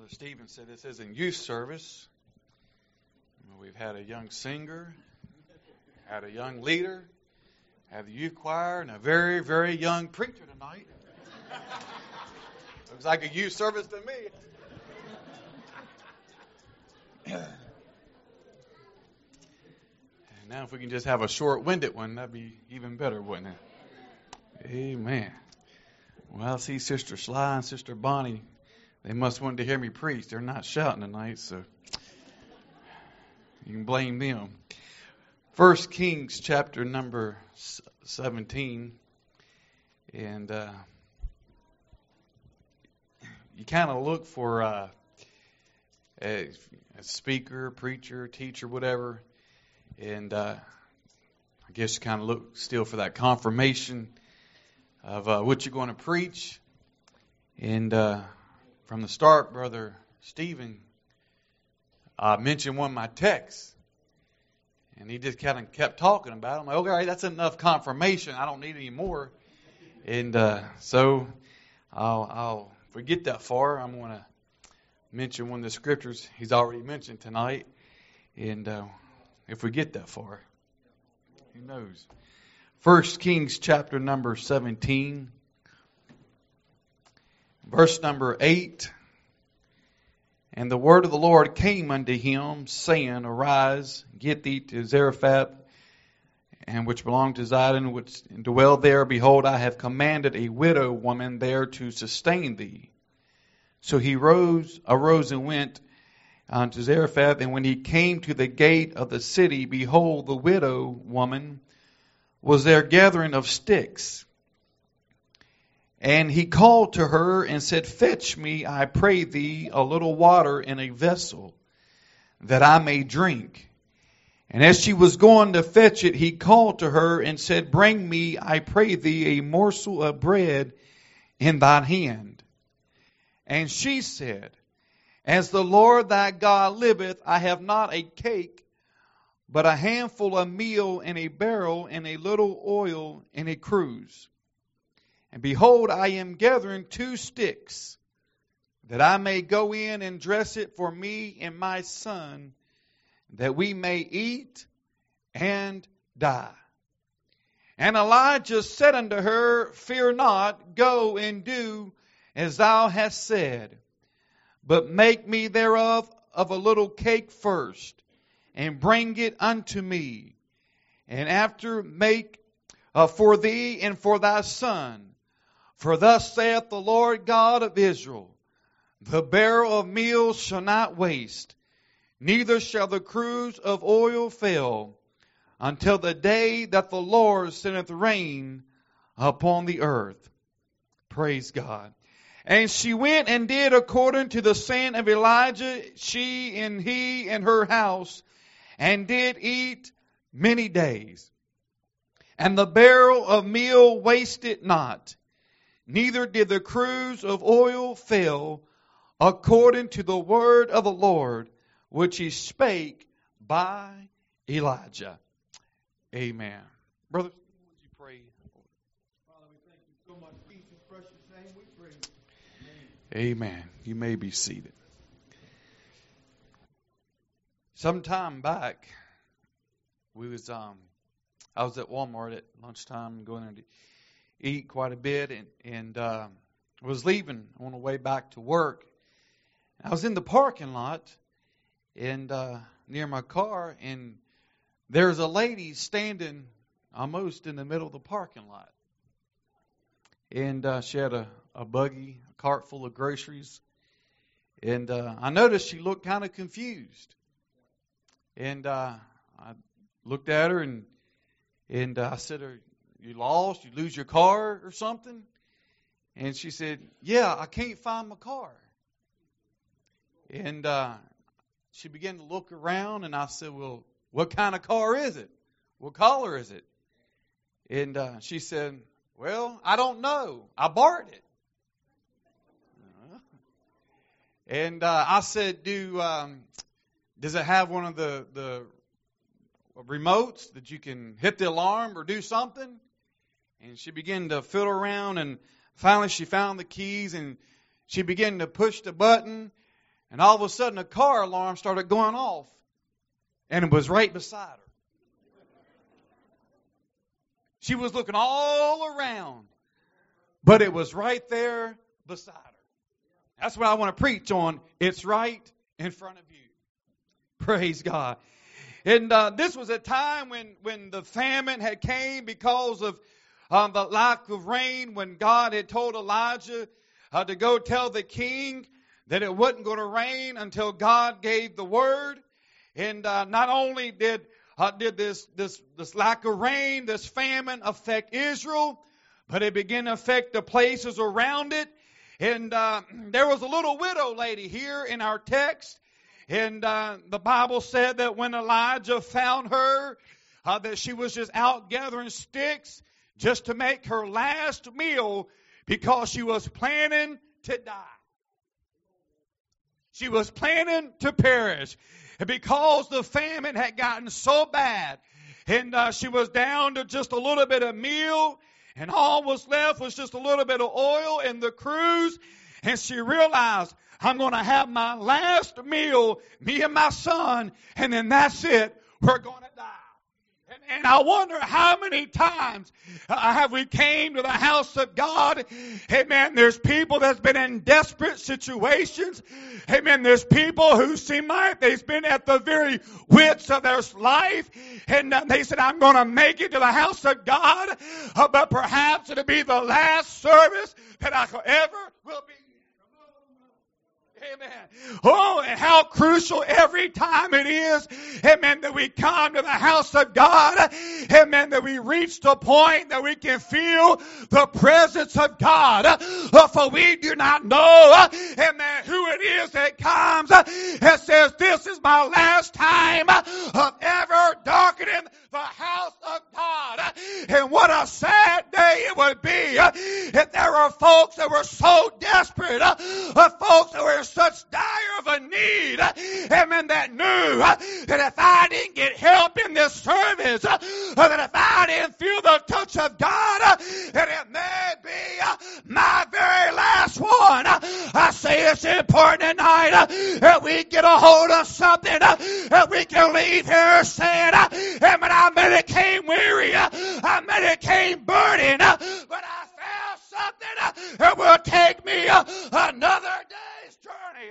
Brother Stephen said this isn't youth service. We've had a young singer, had a young leader, had the youth choir, and a very, very young preacher tonight. Looks like a youth service to me. And now if we can just have a short-winded one, that'd be even better, wouldn't it? Amen. Well, I see Sister Sly and Sister Bonnie. They must want to hear me preach. They're not shouting tonight, so you can blame them. 1 Kings chapter number 17. And you kind of look for a speaker, preacher, teacher, whatever. And I guess you kind of look still for that confirmation of what you're going to preach. And from the start, Brother Stephen mentioned one of my texts. And he just kind of kept talking about it. I'm like, okay, that's enough confirmation. I don't need any more. And so I'll forget that far. I'm going to mention one of the scriptures he's already mentioned tonight. And if we get that far, who knows? 1 Kings chapter number 17. Verse number 8, and the word of the Lord came unto him, saying, Arise, get thee to Zarephath, and which belonged to Zidon, which dwell there. Behold, I have commanded a widow woman there to sustain thee. So he arose and went unto Zarephath, and when he came to the gate of the city, behold, the widow woman was there gathering of sticks. And he called to her and said, Fetch me, I pray thee, a little water in a vessel, that I may drink. And as she was going to fetch it, he called to her and said, Bring me, I pray thee, a morsel of bread in thine hand. And she said, As the Lord thy God liveth, I have not a cake, but a handful of meal in a barrel, and a little oil in a cruse. And behold, I am gathering 2 sticks, that I may go in and dress it for me and my son, that we may eat and die. And Elijah said unto her, Fear not, go and do as thou hast said, but make me thereof of a little cake first, and bring it unto me, and after make for thee and for thy son. For thus saith the Lord God of Israel, The barrel of meal shall not waste, neither shall the cruse of oil fail, until the day that the Lord sendeth rain upon the earth. Praise God. And she went and did according to the saying of Elijah, she and he and her house, and did eat many days. And the barrel of meal wasted not, neither did the cruse of oil fail, according to the word of the Lord, which he spake by Elijah. Amen. Brother, would you pray? Father, we thank you so much. In Jesus' precious name we pray. Amen. You may be seated. Some time back, I was at Walmart at lunchtime going there to eat quite a bit, and was leaving on the way back to work. I was in the parking lot and near my car, and there's a lady standing almost in the middle of the parking lot. And she had a buggy, a cart full of groceries. And I noticed she looked kind of confused. And I looked at her and I said, Are you lost? You lose your car or something? And she said, Yeah, I can't find my car. And she began to look around, and I said, Well, what kind of car is it? What color is it? And she said, Well, I don't know. I borrowed it. And I said, does it have one of the remotes that you can hit the alarm or do something? And she began to fiddle around, and finally she found the keys, and she began to push the button, And all of a sudden, a car alarm started going off. And it was right beside her. She was looking all around. But it was right there beside her. That's what I want to preach on. It's right in front of you. Praise God. And this was a time when the famine had came because of the lack of rain, when God had told Elijah to go tell the king that it wasn't going to rain until God gave the word. And not only did this lack of rain, this famine affect Israel, but it began to affect the places around it. And there was a little widow lady here in our text. And the Bible said that when Elijah found her, that she was just out gathering sticks just to make her last meal because she was planning to die. She was planning to perish. And because the famine had gotten so bad, and she was down to just a little bit of meal, and all was left was just a little bit of oil in the cruse, and she realized, I'm going to have my last meal, me and my son, and then that's it. We're going to die. And I wonder how many times have we came to the house of God. Amen. There's people that's been in desperate situations. Amen. There's people who seem like they've been at the very wits of their life. And they said, I'm going to make it to the house of God. But perhaps it'll be the last service that I ever will be. Amen. Oh, and how crucial every time it is, amen, that we come to the house of God, amen, that we reach the point that we can feel the presence of God. For we do not know, amen, who it is that comes and says, this is my last time of ever darkening the house of God. And what a sad day it would be if there were folks that were so desperate, folks that were in such dire of a need, amen, that knew that if I didn't get help in this service, that if I didn't feel the touch of God, that it may be my very last one. I say it's important tonight that we get a hold of something that we can leave here saying, amen, I may have came weary, I may have came burning, but I found something that will take me another day's journey.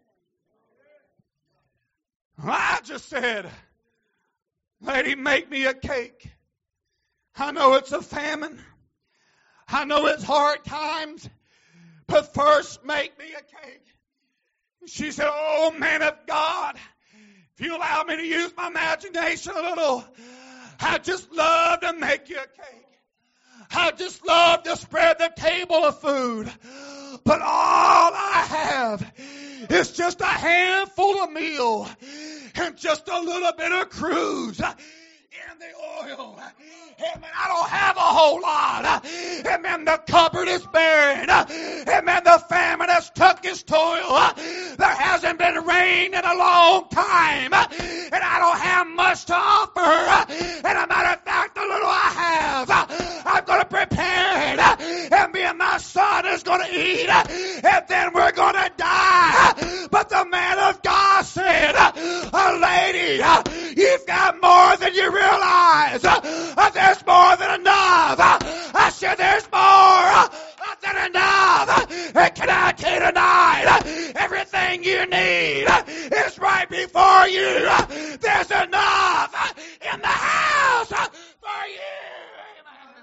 I just said, lady, make me a cake. I know it's a famine. I know it's hard times, but first make me a cake. She said, oh, man of God, if you allow me to use my imagination a little, I just love to make you a cake. I just love to spread the table of food. But all I have is just a handful of meal and just a little bit of cruise in the oil. Amen. I don't have a whole lot. Amen. The cupboard is barren. Amen. The famine has took its toll. There hasn't been rain in a long time. And I don't have much to offer. And a matter of fact, the little I have, I'm going to prepare it. And me and my son is going to eat. And then we're going to die. But the man of God said, lady, you've got more than you realize. There's more than enough. I said there's more than enough. And can I tell you tonight, everything you need is right before you. There's enough in the house for you.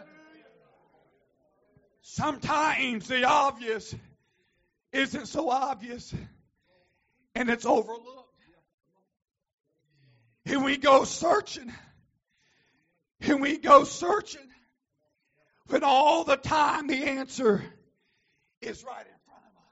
Sometimes the obvious isn't so obvious, and it's overlooked. And we go searching. And we go searching when all the time the answer is right in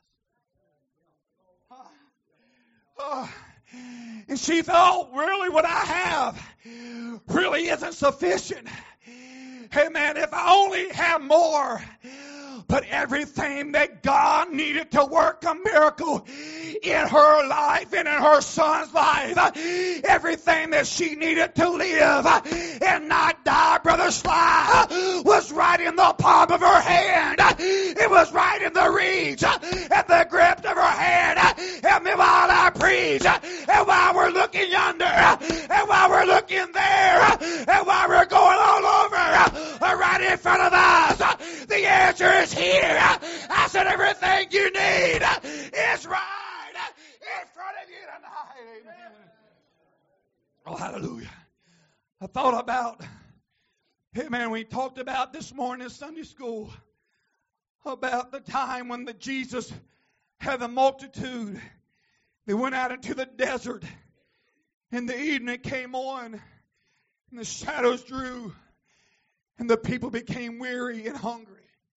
front of us. And she thought, really what I have really isn't sufficient. Hey man, if I only have more. But everything that God needed to work a miracle in her life and in her son's life, everything that she needed to live and not die, Brother Sly, was right in the palm of her hand. It was right in the reach and the grip of her hand. And while trees, and while we're looking yonder, and while we're looking there, and while we're going all over, right in front of us, the answer is here. I said everything you need is right in front of you tonight. Amen. Oh, hallelujah. I thought about, amen, we talked about this morning in Sunday school about the time when Jesus had the multitude. They went out into the desert, and the evening came on, and the shadows drew, and the people became weary and hungry.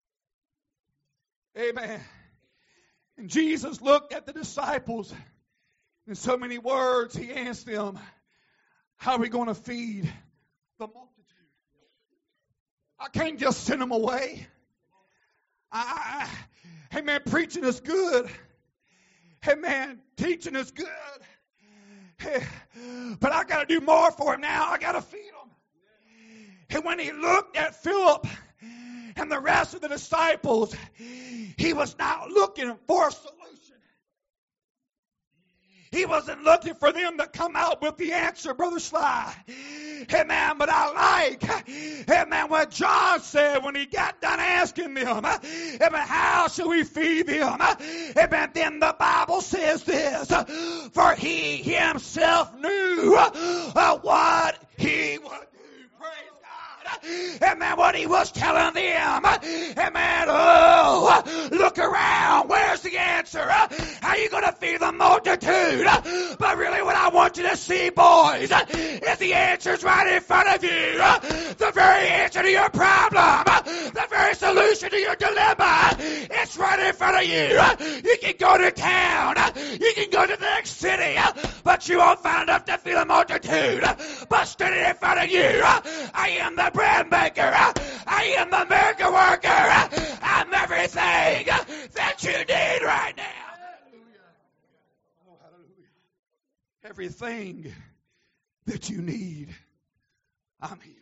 Amen. And Jesus looked at the disciples. In so many words, he asked them, how are we going to feed the multitude? I can't just send them away. Amen, preaching is good. Amen, teaching is good. But I got to do more for him now. I got to feed them. And when he looked at Philip and the rest of the disciples, he was not looking for a solution. He wasn't looking for them to come out with the answer, Brother Sly. Amen. But I like, amen, what John said when he got done asking them, amen, how shall we feed them? Amen. Then the Bible says this, for he himself knew what he would do. Praise God. Amen. What he was telling them. Amen. Oh, look around. Where's the answer? How are you going to feed the multitude? But really what I want you to see, boys, is the answer's right in front of you. The very answer to your problem. The very solution to your dilemma. It's right in front of you. You can go to town. You can go to the next city. But you won't find enough to feed the multitude. But standing in front of you, I am the bread maker. I am the miracle worker. I'm everything that you need right now. Oh, hallelujah. Everything that you need, I'm here.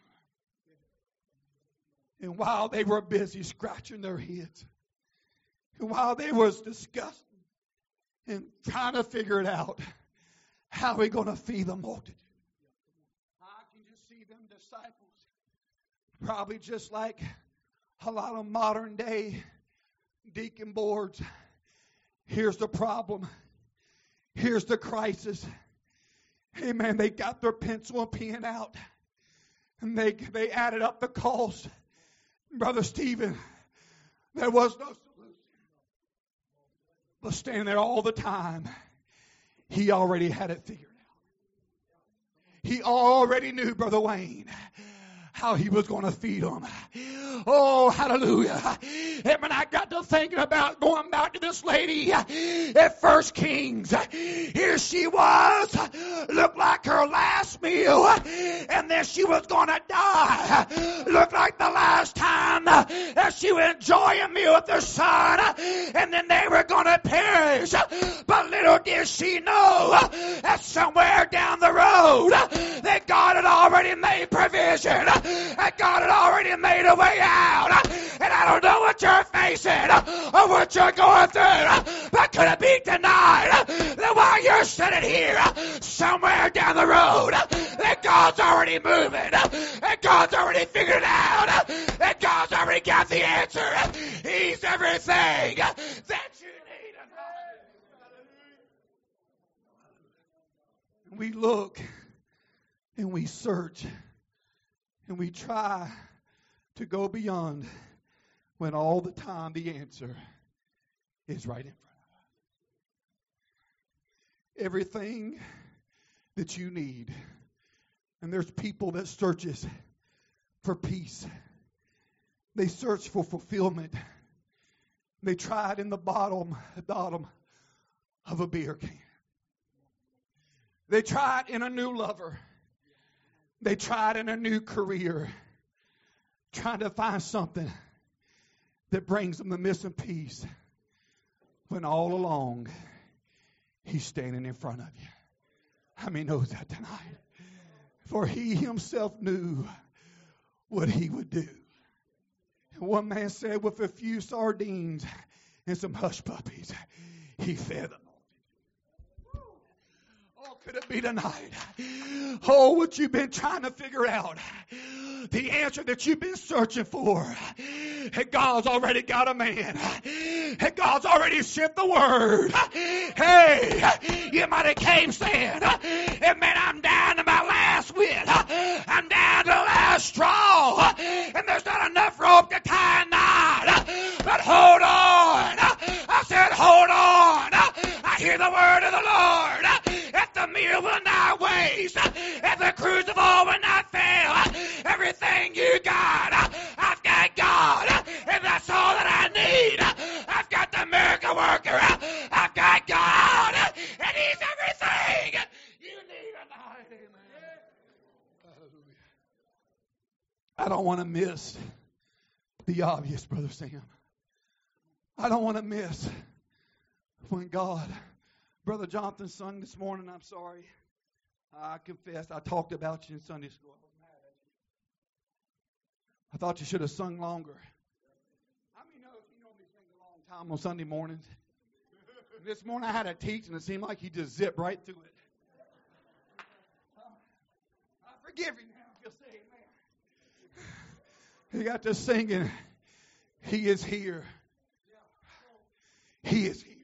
And while they were busy scratching their heads, and while they was discussing and trying to figure it out, how are we going to feed the multitude? I can just see them disciples, probably just like a lot of modern day deacon boards. Here's the problem. Here's the crisis. Amen. They got their pencil and pen out, and they added up the cost. Brother Stephen, there was no solution. But standing there all the time, he already had it figured out. He already knew, Brother Wayne, how he was going to feed them. Oh, hallelujah. And when I got to thinking about going back to this lady at First Kings, here she was, looked like her last meal, and then she was going to die. Looked like the last time that she would enjoy a meal with her son, and then they were going to perish. But little did she know that somewhere down the road that God had already made provision, that God had already made a way out. And I don't know what you're facing or what you're going through, but could it be tonight that while you're sitting here somewhere down the road, that God's already moving, that God's already figured it out, that God's already got the answer. He's everything that you need. We look and we search and we try to go beyond when all the time the answer is right in front of us. Everything that you need. And there's people that searches for peace. They search for fulfillment. They try it in the bottom of a beer can. They try it in a new lover. They try it in a new career. Trying to find something that brings them the missing piece, when all along he's standing in front of you. How many knows that tonight? For he himself knew what he would do. And one man said, with a few sardines and some hush puppies, he fed them. Could it be tonight? Oh, what you've been trying to figure out. The answer that you've been searching for. And God's already got a man. And God's already sent the word. Hey, you might have came saying, man, I'm down to my last wit. I'm down to the last straw. And there's not enough rope to tie a knot. But hold on. I said, hold on. I hear the word of the Lord. If the meal will not waste, if the crucible will not fail, everything you got, I've got God. And that's all that I need. I've got the miracle worker. I've got God. And He's everything you need tonight. Amen. Hallelujah. I don't want to miss the obvious, Brother Sam. I don't want to miss when God, Brother Jonathan sung this morning. I'm sorry. I confess I talked about you in Sunday school. I was mad at you. I thought you should have sung longer. How many know you know me sing a long time on Sunday mornings? This morning I had to teach and it seemed like he just zipped right through it. I forgive you now. You'll say amen. He got to singing. He is here. He is here.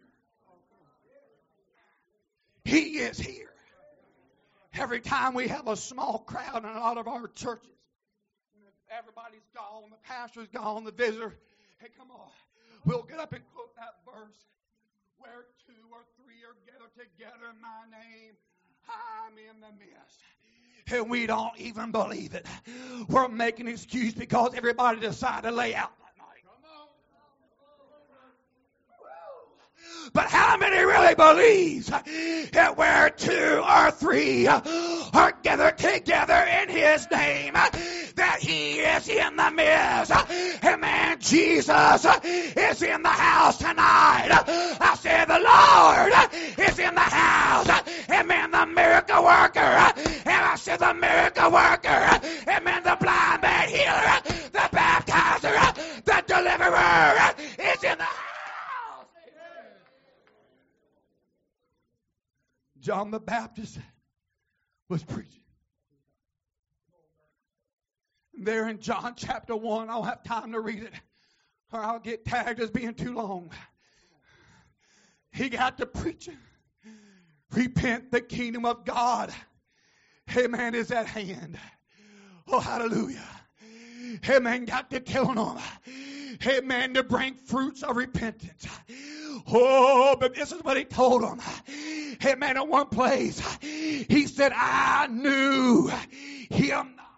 He is here. Every time we have a small crowd in a lot of our churches, everybody's gone, the pastor's gone, the visitor, hey, come on. We'll get up and quote that verse. Where two or three are gathered together in my name, I'm in the midst. And we don't even believe it. We're making an excuse because everybody decided to lay out that night. But how many really believes that where two or three are gathered together in His name, that He is in the midst? Amen. Jesus is in the house tonight. I said the Lord is in the house. Amen. The miracle worker. And I said the miracle worker. Amen. The blind man healer. The baptizer. The deliverer is in the house. John the Baptist was preaching. There in John chapter 1, I don't have time to read it, or I'll get tagged as being too long. He got to preaching. Repent, the kingdom of God, amen, is at hand. Oh, hallelujah. Amen, got to tell them, amen, to bring fruits of repentance. Oh, but this is what He told them. Amen, in one place, He said, I knew Him not.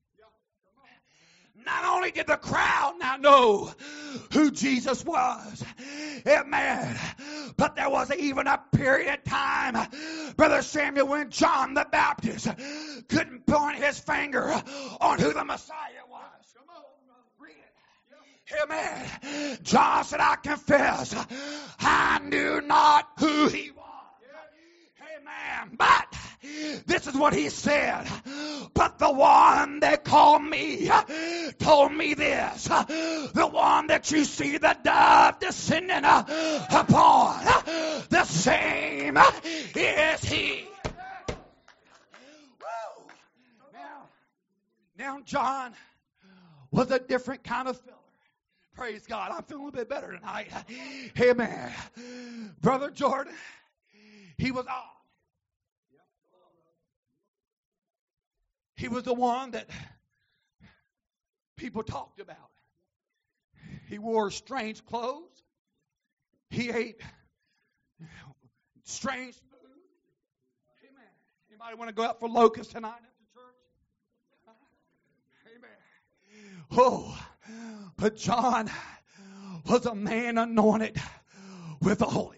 Not only did the crowd not know who Jesus was, amen, but there was even a period of time, Brother Samuel, when John the Baptist couldn't point his finger on who the Messiah was. Come on, read it. Amen. John said, I confess, I knew not who He was. Amen. But this is what he said. But the one that called me told me this. The one that you see the dove descending upon, the same is He. Now John was a different kind of filler. Praise God. I'm feeling a little bit better tonight. Amen. Brother Jordan, he was odd. He was the one that people talked about. He wore strange clothes. He ate strange food. Amen. Anybody want to go out for locusts tonight after church? Amen. Oh, but John was a man anointed with the Holy Ghost.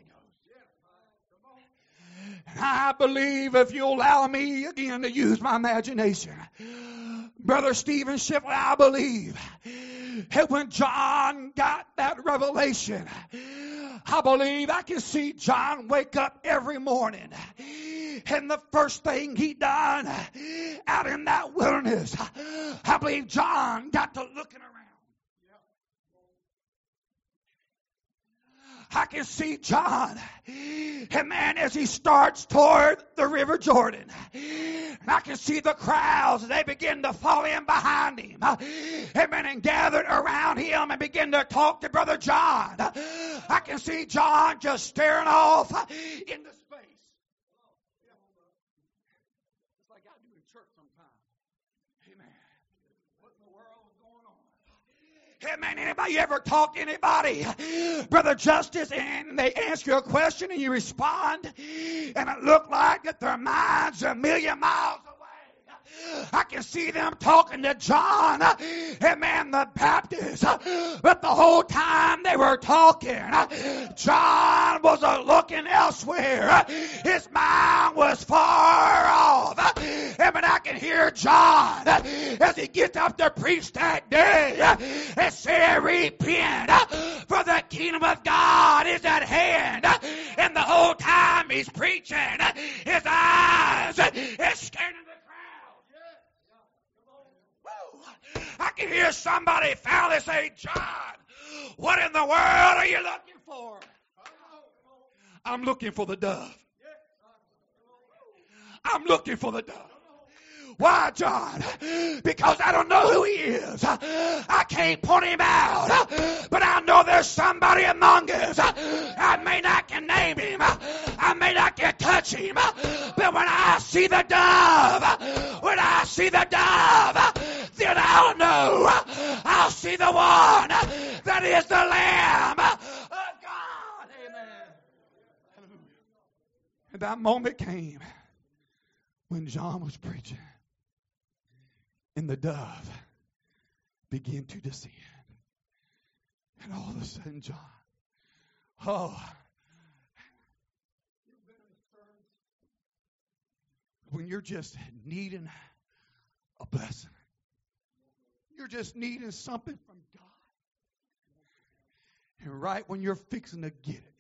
I believe, if you allow me again to use my imagination, Brother Stephen Shipley, I believe that when John got that revelation, I believe I can see John wake up every morning, and the first thing he done out in that wilderness, I believe John got to looking around. I can see John. Amen. As he starts toward the River Jordan. And I can see the crowds as they begin to fall in behind him. Amen. And gathered around him and begin to talk to Brother John. I can see John just staring off into space. Just like I do in church sometimes. Amen. What in the world is going on? Amen. Anybody ever talk to anybody, Brother Justice, and they ask you a question and you respond, and it looked like that their mind's a million miles away? I can see them talking to John, amen, the Baptist. But the whole time they were talking, John was looking elsewhere. His mind was far off. Amen. I can hear John as he gets up to preach that day and say, repent, for the kingdom of God is at hand. And the whole time he's preaching, his eyes is scanning the I can hear somebody finally say, John, what in the world are you looking for? I'm looking for the dove. I'm looking for the dove. Why, John? Because I don't know who he is. I can't point him out. But I know there's somebody among us. I may not can name him. I may not can touch him. But when I see the dove, then I'll know. I'll see the one that is the Lamb of God. Amen. And that moment came when John was preaching. And the dove began to descend. And all of a sudden, John, when you're just needing a blessing, you're just needing something from God. And right when you're fixing to get it,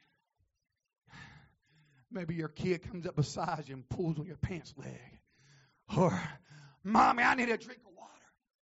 maybe your kid comes up beside you and pulls on your pants leg. Or, Mommy, I need a drink of water.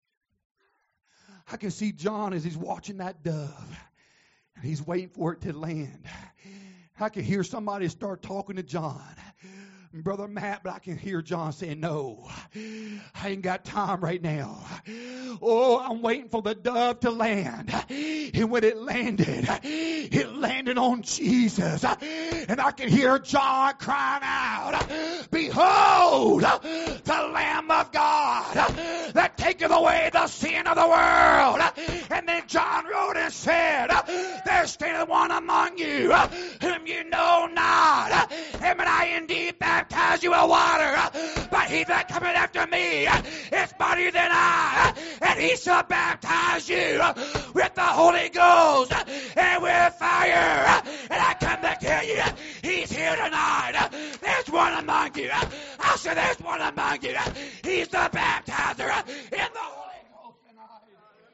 I can see John as he's watching that dove. And he's waiting for it to land. I can hear somebody start talking to John. Brother Matt, but I can hear John saying, no, I ain't got time right now. Oh, I'm waiting for the dove to land. And when it landed on Jesus. And I can hear John crying out, behold, the Lamb of God that taketh away the sin of the world. And then John wrote and said, there standeth one among you whom you know not. Him and I indeed baptize you with water, but he that cometh after me is mightier than I, and he shall baptize you with the Holy Ghost and with fire. And I come to tell you, he's here tonight. There's one among you. I said there's one among you. He's the baptizer in the Holy Ghost tonight.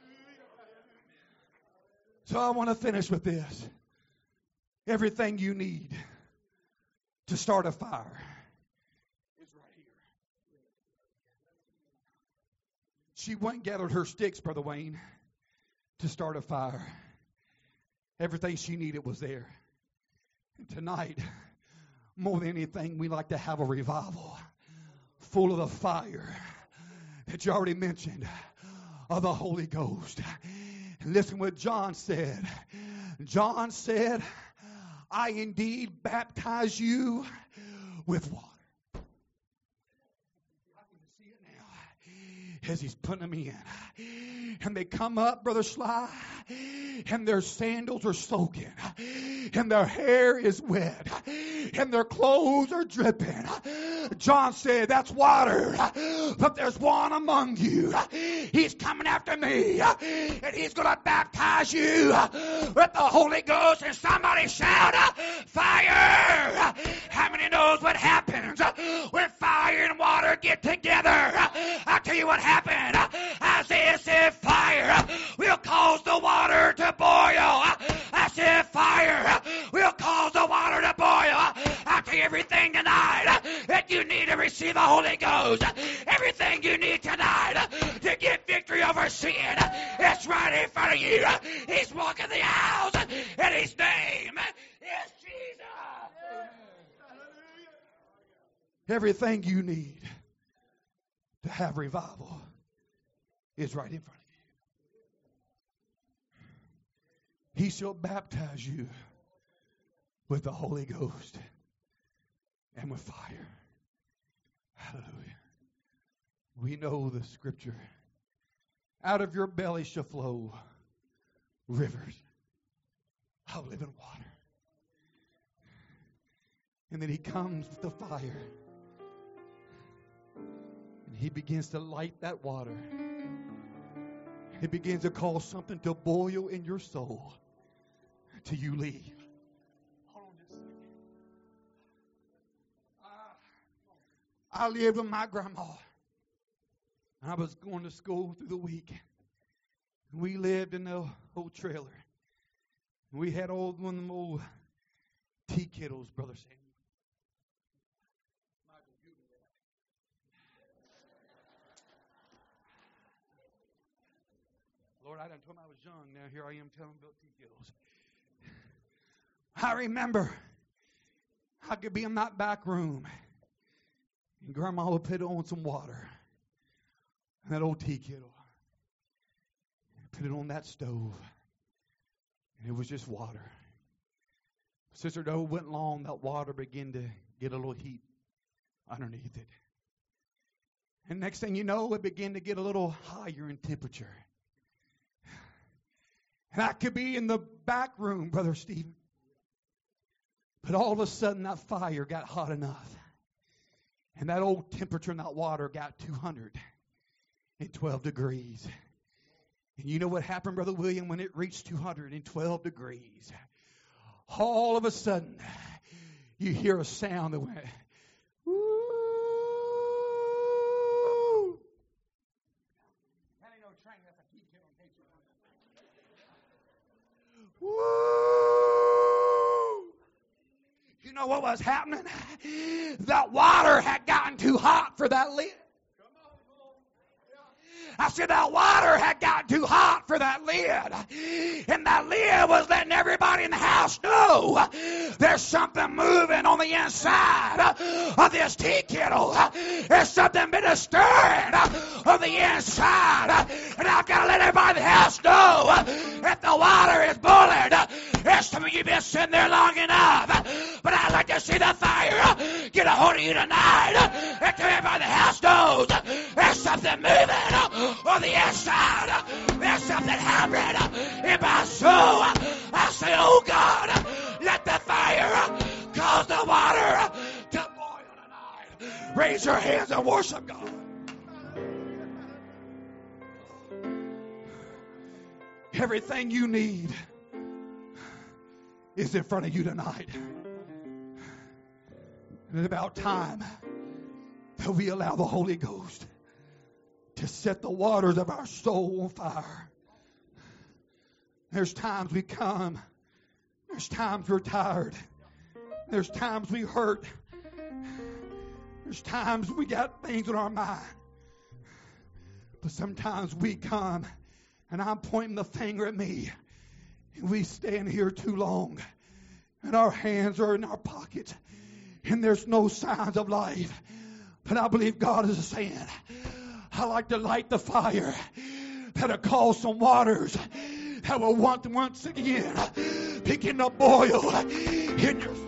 So I want to finish with this. Everything you need to start a fire is right here. She went and gathered her sticks, Brother Wayne, to start a fire. Everything she needed was there. And tonight, more than anything, we like to have a revival full of the fire that you already mentioned of the Holy Ghost. And listen what John said. John said, I indeed baptize you with water. I can see it now as he's putting them in. And they come up, Brother Sly, and their sandals are soaking, and their hair is wet, and their clothes are dripping. John said, that's water, but there's one among you. He's coming after me, and he's going to baptize you with the Holy Ghost. And somebody shout, fire! How many knows what happens when fire and water get together? I'll tell you what happened. Isaiah said, fire will cause the water to boil. I said, fire will cause the water to boil. I'll tell you everything tonight that you need to receive the Holy Ghost. Everything you need tonight to get victory over sin. It's right in front of you. He's walking the aisles, and his name is Jesus. Everything you need to have revival is right in front of you. He shall baptize you with the Holy Ghost and with fire. Hallelujah. We know the scripture. Out of your belly shall flow rivers of living water. And then he comes with the fire. And he begins to light that water. He begins to cause something to boil in your soul till you leave. Hold on just a second. I lived with my grandma. I was going to school through the week. We lived in the old trailer. We had one of them old tea kettles, Brother Samuel. Lord, I done told him I was young. Now here I am telling him about tea kettles. I remember I could be in that back room, and Grandma would put on some water. And that old tea kettle. Put it on that stove. And it was just water. Sister Doe went long, that water began to get a little heat underneath it. And next thing you know, it began to get a little higher in temperature. And I could be in the back room, Brother Stephen. But all of a sudden, that fire got hot enough. And that old temperature in that water got 212 degrees. And you know what happened, Brother William, when it reached 212 degrees? All of a sudden, you hear a sound that went, woo! That ain't no train, that's a tea kettle. Woo! You know what was happening? That water had gotten too hot for that lid. I said that water had gotten too hot for that lid. And that lid was letting everybody in the house know there's something moving on the inside of this tea kettle. There's something been stirring on the inside. And I've got to let everybody in the house know that the water is boiling. There's some of you been sitting there long enough. But I'd like to see the fire get a hold of you tonight. And to everybody in the house knows there's something moving on the inside. There's something happening in my soul. I say, oh God, let the fire cause the water to boil tonight. Raise your hands and worship God. Everything you need is in front of you tonight. And it's about time that we allow the Holy Ghost to set the waters of our soul on fire. There's times we come. There's times we're tired. There's times we hurt. There's times we got things on our mind. But sometimes we come, and I'm pointing the finger at me, and we stand here too long, and our hands are in our pockets, and there's no signs of life. But I believe God is saying, I like to light the fire that'll cause some waters that will once again begin to boil in your soul.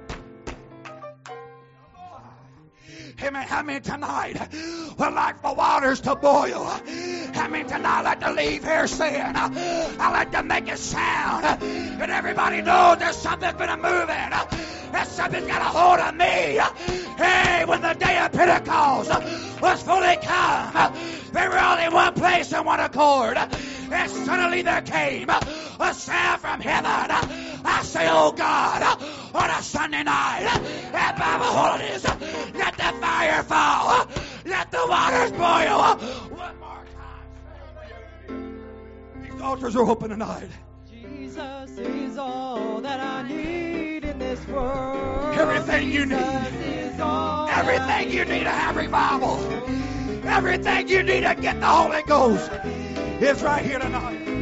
Amen. How many tonight would like the waters to boil? How many tonight like to leave here saying, I like to make it sound, and everybody knows there's something been moving. That something's got a hold of me. Hey, when the day of Pentecost was fully come, they were all in one place in one accord. And suddenly there came a sound from heaven. I say, oh God, on a Sunday night at Bible holidays, let the fire fall. Let the waters boil. One more time. These altars are open tonight. Jesus is all that I need in this world. Everything you need. Everything you need to have revival. Everything you need to get the Holy Ghost is right here tonight.